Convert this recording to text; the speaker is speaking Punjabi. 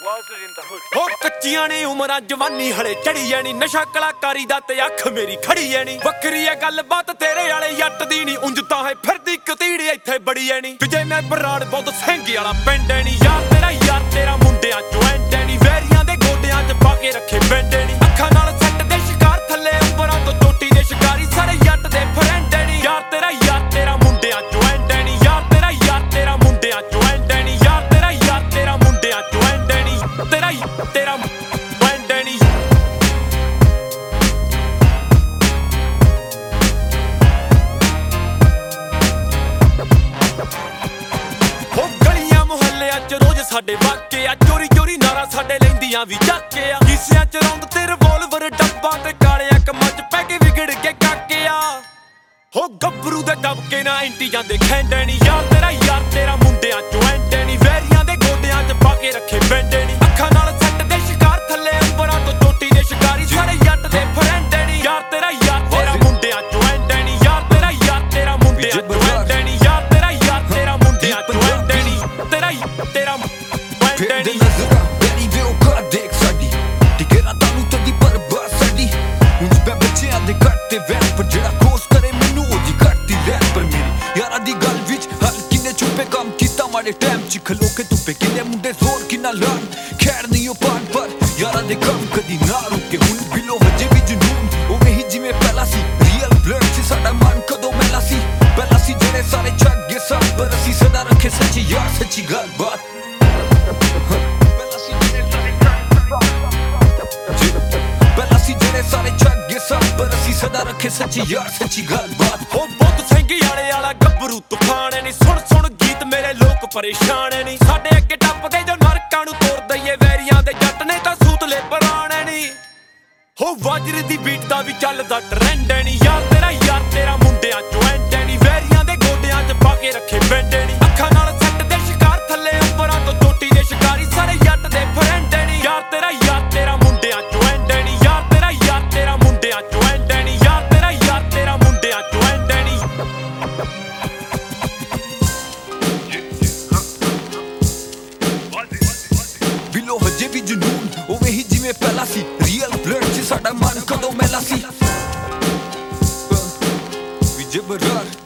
Monster in the hood. ਹੋ ਕੱਚੀਆਂ ਨੇ ਉਮਰਾਂ ਜਵਾਨੀ ਹਲੇ ਚੜੀ ਜਾਣੀ ਨਸ਼ਾ ਕਲਾਕਾਰੀ ਦਾ ਤੇ ਅੱਖ ਮੇਰੀ ਖੜੀ ਜਾਣੀ ਵੱਖਰੀ ਐ ਗੱਲ ਬਾਤ ਤੇਰੇ ਵਾਲੇ ਜੱਟ ਦੀ ਨਹੀਂ ਉਂਝ ਤਾਂ ਹੈ ਫਿਰਦੀ ਕਤੀੜੀ ਇੱਥੇ ਬੜੀ ਜਾਣੀ ਵਿਜੇ ਮੈਂ ਬਰਾੜ ਬਹੁਤ ਸਹਿੰਗੇ ਵਾਲਾ ਪਿੰਡ ਐ ਨੀ ਯਾਰ ਤੇਰਾ ਮੁੰਡਿਆਂ ਚੋਂ ਐਂਡ ਐ ਨੀ ਵੈਰੀਆਂ ਦੇ ਗੋਡਿਆਂ 'ਚ ਪਾ ਕੇ ਰੱਖੇ ਬੈਂਡ ਐ ਨੀ ਅੱਖਾਂ ਨਾਲ ਸੱਟ ਦੇ ਸ਼ਿਕਾਰ ਥੱਲੇ ਉੱਪਰਾਂ ਤੋਂ ਚੋਟੀ ਦੇ ਸ਼ਿਕਾਰੀ ਸਾਰੇ ਜੱਟ ਦੇ ਫਰੈਂਡ ਐ ਨੀ ਯਾਰ ਤੇਰਾ ਮੁੰਡਿਆਂ ਚੋਂ ਐਂਡ ਐ ਨੀ ਯਾਰ ਤੇਰਾ ਮੁੰਡਿਆਂ ਚੋਂ ਐਂਡ ਐ ਨੀ ਯਾਰ ਤੇਰਾ ਮੁੰਡਿਆਂ ਚੋਂ ਐਂਡ ਐ ਨੀ ਤੇਰਾ ਬੈਂਡ ਐ ਨੀ ਹੋ ਗਲੀਆਂ ਮੁਹੱਲਿਆਂ 'ਚ ਰੋਜ਼ ਸਾਡੇ ਵਾਕੇ ਆ ਚੋਰੀ ਨਾਰਾ ਸਾਡੇ ਲੈਂਦੀਆਂ ਵੀ ਚੱਕੇ ਆ ਕੀਸਿਆਂ 'ਚ ਰੌਂਦ ਤੇ ਰਿਵੋਲਵਰ ਡੱਬਾ ਤੇ ਕਾਲਿਆਂ ਕੰਮਾਂ 'ਚ ਪੈ ਕੇ ਵਿਗੜ ਕੇ ਕਾਕੇ ਆ ਹੋ ਗੱਭਰੂ ਦੇ ਦਬਕੇ ਨਾ ਐਂਟੀ ਜਾਂਦੇ ਖੈਂਡੇ ਨੀ ਯਾਰ ਤੇਰਾ ਮੁੰਡਿਆਂ ਚੋਂ ਐਂਡੇ ਨੀ ਵੈਰੀਆਂ ਦੇ ਗੋਡਿਆਂ 'ਚ ਪਾ ਕੇ ਰੱਖੇ ਬੈਂਡੇ ਨੀ ਅੱਖਾਂ ਨਾਲ ਸੱਟ ਦੇ ਸ਼ਿਕਾਰ ਥੱਲੇ ਉੱਪਰਾਂ ਤੋਂ ਚੋਟੀ ਦੇ ਸ਼ਿਕਾਰੀ ਸਾਰੇ ਜੱਟ ਦੇ ਫਰੈਂਡੇ ਨੀ ਯਾਰ ਤੇਰਾ ਮੁੰਡਿਆਂ ਚੋਂ ਐਂਡੇ ਨੀ ਯਾਰ ਤੇਰਾ ਮੁੰਡਿਆਂ ਚੋਂ ਐਂਡੇ ਨੀ ਯਾਰ ਤੇਰਾ ਮੁੰਡਿਆਂ ਚੋਂ ਐਂਡੇ ਨੀ ਤੇਰਾ ਐਂਡੇ ਨੀ Beni ve o kadar dek sadi Tikera tanu tadi barbad sadi Unj pe ਬੱਚਿਆਂ ਦੇ ਘੱਟ ਵੈਂਪਰ ਜਿਹੜਾ ਕੋਸ ਕਰੇ ਮੈਨੂੰ ਉਹਦੀ ਘੱਟ ਰੈਪਰ ਮੇਰੀ ਯਾਰਾਂ ਦੀ ਗੱਲ ਵਿੱਚ ਹਲਕੀ ਨੇ ਚੁੱਪੇ ਕੰਮ ਕੀਤਾ ਮਾੜੇ ਟਾਈਮ ਚ ਖਲੋ ਕੇ ਧੁੱਪੇ ਕਿੰਨੇ ਮੁੰਡੇ ਜ਼ੋਰ ਕਿੰਨਾ ਲਾਣ ਖੈਰ ਨਹੀਂ ਉਹ ਪਾਣ ਪਰ ਯਾਰਾਂ ਦੇ ਕੰਮ ਕਦੀ ਨਾ ਰੁਕੇ ਹੁਣ ਬਿਲੋ ਹਜੇ ਵੀ ਜਨੂਨ ਉਵੇਂ ਹੀ ਜਿਵੇਂ ਪਹਿਲਾਂ ਸੀ ਰੀਅਲ ਬਲੱਡ ਸੀ ਸਾਡਾ ਮਨ ਕਦੋਂ ਮੈਲਾ ਸੀ ਪਹਿਲਾਂ ਸੀ ਜਿਹੜੇ ਸਾਰੇ ਛੱਡ ਗਏ ਸਭ ਪਰ ਅਸੀਂ ਸਦਾ ਰੱਖੇ ਸੱਚੀ ਯਾਰ ਸੱਚੀ ਗੱਲਬਾਤ ਸਾਰੇ ਛੱਡ ਗਏ ਸਭ ਪਰ ਅਸੀਂ ਸਦਾ ਰੱਖੇ ਸੱਚੀ ਯਾਰ ਸੱਚੀ ਗੱਲਬਾਤ ਹੋ ਬਹੁਤ ਸਹਿੰਗੀ ਵਾਲਾ ਗੱਭਰੂ ਤੂਫਾਨ ਨੀ ਸੁਣ ਗੀਤ ਮੇਰੇ ਲੋਕ ਪਰੇਸ਼ਾਨ ਨੀ ਸਾਡੇ ਅੱਗੇ ਟੱਪਦੇ ਜੋ ਨਰਕਾਂ ਨੂੰ ਤੋੜ ਦਈਏ ਵੈਰੀਆਂ ਦੇ ਜੱਟ ਨੇ ਤਾਂ ਸੂਤਲੇ ਪੁਰਾਣੇ ਨੀ ਹੋ ਵਾਜਰੇ ਦੀ ਬੀਟ ਦਾ ਵੀ ਚੱਲਦਾ ਟ੍ਰੈਂਡ ਨੀ ਯਾਰ ਤੇਰਾ ਮੁੰਡਿਆਂ ਚੋਂ ਐਂਡ ਨੀ ਵੈਰੀਆਂ ਦੇ ਗੋਡਿਆਂ 'ਚ ਪਾ ਕੇ ਰੱਖੇ ਬੈਂਡ ਨੀ ਅੱਖਾਂ ਨਾਲ ਸੱਟ ਦੇ ਸ਼ਿਕਾਰ ਥੱਲੇ ਉੱਪਰਾਂ ਤੋਂ ਚੋਟੀ ਦੇ ਸ਼ਿਕਾਰੀ ਸਾਰੇ ਜੱਟ ਦੇ ਫਰੈਂਡ ਨੀ ਯਾਰ ਤੇਰਾ ਮੁੰਡਿਆਂ ਚੋਂ ਐਂਡ ਨੀ ਤੇਰਾ ਮੁੰਡਿਆਂ ਚੋਂ ਐਂਡ ਨੀ ਯਾਰ ਤੇਰਾ ਮੁੰਡਿਆਂ ਚੋਂ ਐਂਡ ਨੀ ਬਿਲੋ ਹਜੇ ਵੀ ਜਨੂਨ ਉਵੇਂ ਹੀ ਜਿਵੇਂ ਪਹਿਲਾਂ ਸੀ ਰੀਅਲ ਬਲੱਡ ਚ ਸਾਡਾ ਮਨ ਕਦੋਂ ਮੈਲਾ ਸੀ ਵਿਜੇ ਬਰਾੜ